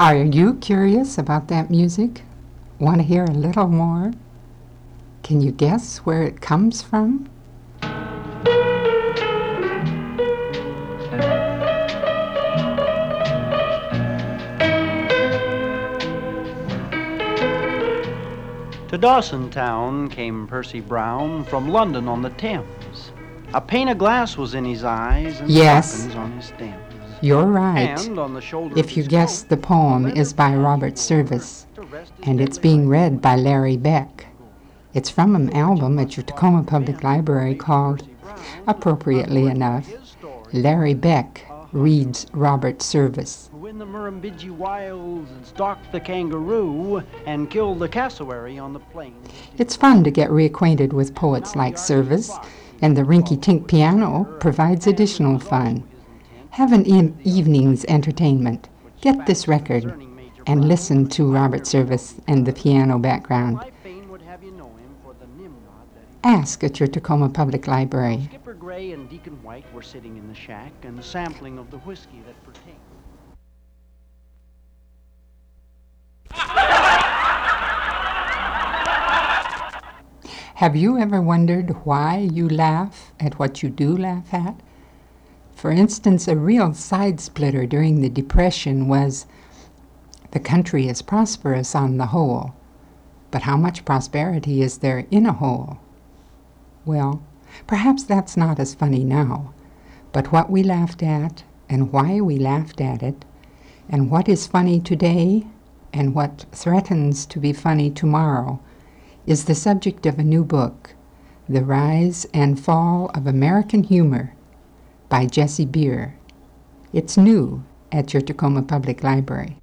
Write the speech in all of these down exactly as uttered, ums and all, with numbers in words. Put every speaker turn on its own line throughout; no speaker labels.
Are you curious about that music? Want to hear a little more? Can you guess where it comes from?
To Dawson Town came Percy Brown from London on the Thames. A pane of glass was in his eyes and
Yes.
stockings on his stems.
You're right.
And on the shoulder
If
of
you
his
guess
coat,
the poem
a leather
is by
bag
Robert
he
Service,
wore to rest his
and it's
deadly
being
rifle.
read by Larry Beck. It's from an album at your Tacoma Public Library called, appropriately enough, Larry Beck Reads Robert Service.
Who in the Murrumbidgee wilds stalked the kangaroo and killed the cassowary on the plains.
It's fun to get reacquainted with poets like Service, and the rinky-tink piano provides additional fun. Have an e- evening's entertainment. Get this record and listen to Robert Service and the piano background.
I fain would have you know him for the Nimrod that he
Ask at your Tacoma Public Library.
Skipper Gray and Deacon White were sitting in the shack and sampling of the whiskey that pertained.
Have you ever wondered why you laugh at what you do laugh at? For instance, a real side splitter during the Depression was, the country is prosperous on the whole, but how much prosperity is there in a whole? Well, perhaps that's not as funny now, but what we laughed at and why we laughed at it, and what is funny today and what threatens to be funny tomorrow, is the subject of a new book, The Rise and Fall of American Humor, by Jesse Beer. It's new at your Tacoma Public Library.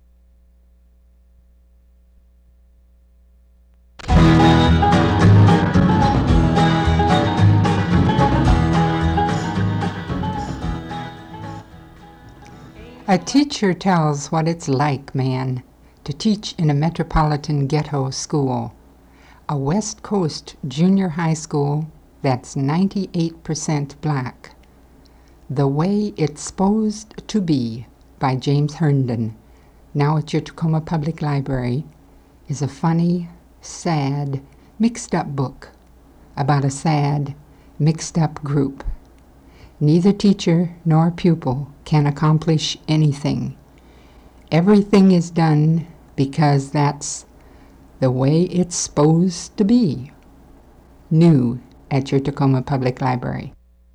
A teacher tells what it's like, man, to teach in a metropolitan ghetto school, a West Coast junior high school that's ninety-eight percent black. The Way It's Supposed to Be by James Herndon, now at your Tacoma Public Library, is a funny, sad, mixed-up book about a sad, mixed-up group. Neither teacher nor pupil can accomplish anything. Everything is done because that's the way it's supposed to be. New at your Tacoma Public Library.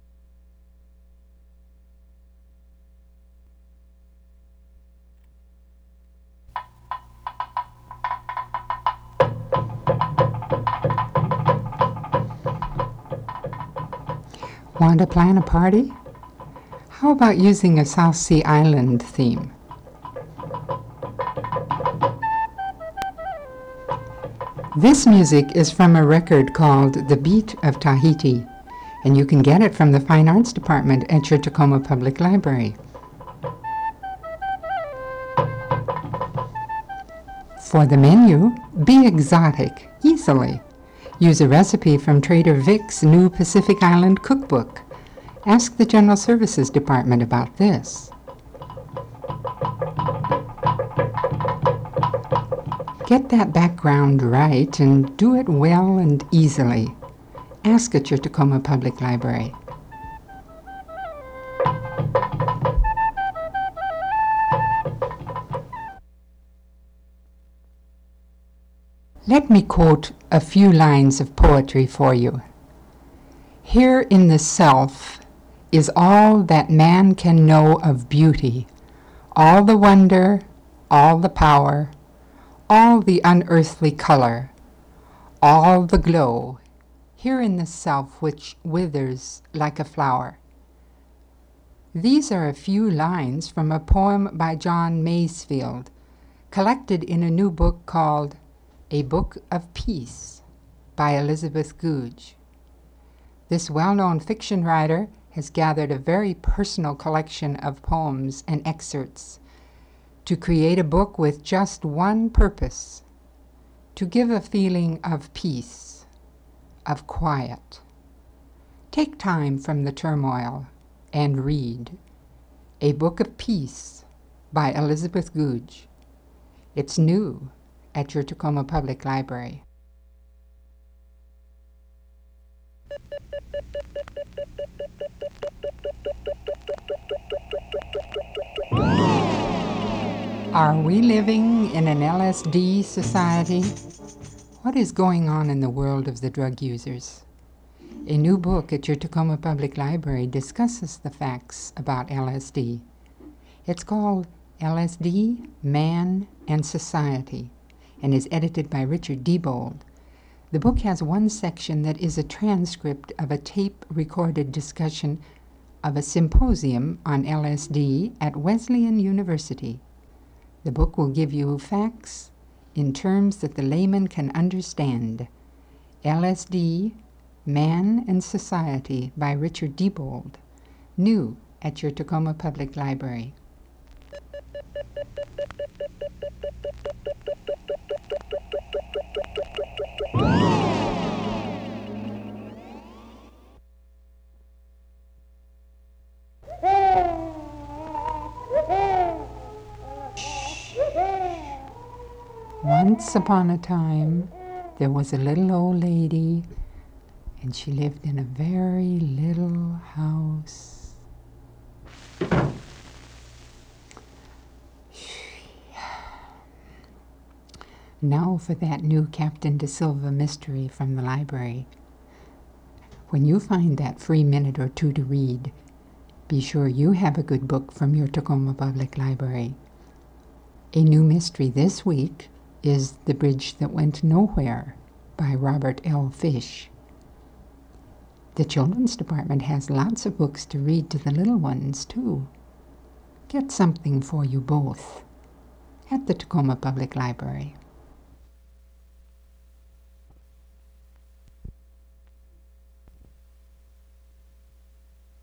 Want to plan a party? How about using a South Sea Island theme? This music is from a record called The Beat of Tahiti, and you can get it from the Fine Arts Department at your Tacoma Public Library. For the menu, be exotic, easily. Use a recipe from Trader Vic's new Pacific Island cookbook. Ask the General Services Department about this. Get that background right and do it well and easily. Ask at your Tacoma Public Library. Let me quote a few lines of poetry for you. Here in the self is all that man can know of beauty, all the wonder, all the power, all the unearthly color, all the glow, here in the self which withers like a flower. These are a few lines from a poem by John Masefield, collected in a new book called A Book of Peace by Elizabeth Goudge. This well-known fiction writer has gathered a very personal collection of poems and excerpts to create a book with just one purpose: to give a feeling of peace, of quiet. Take time from the turmoil and read A Book of Peace by Elizabeth Goudge. It's new at your Tacoma Public Library. Are we living in an L S D society? What is going on in the world of the drug users? A new book at your Tacoma Public Library discusses the facts about L S D. It's called L S D, Man and Society, and is edited by Richard Diebold. The book has one section that is a transcript of a tape-recorded discussion of a symposium on L S D at Wesleyan University. The book will give you facts in terms that the layman can understand. L S D, Man and Society by Richard Diebold, new at your Tacoma Public Library. Once upon a time, there was a little old lady, and she lived in a very little house. Now for that new Captain De Silva mystery from the library. When you find that free minute or two to read, be sure you have a good book from your Tacoma Public Library. A new mystery this week is The Bridge That Went Nowhere by Robert L. Fish. The Children's Department has lots of books to read to the little ones, too. Get something for you both at the Tacoma Public Library.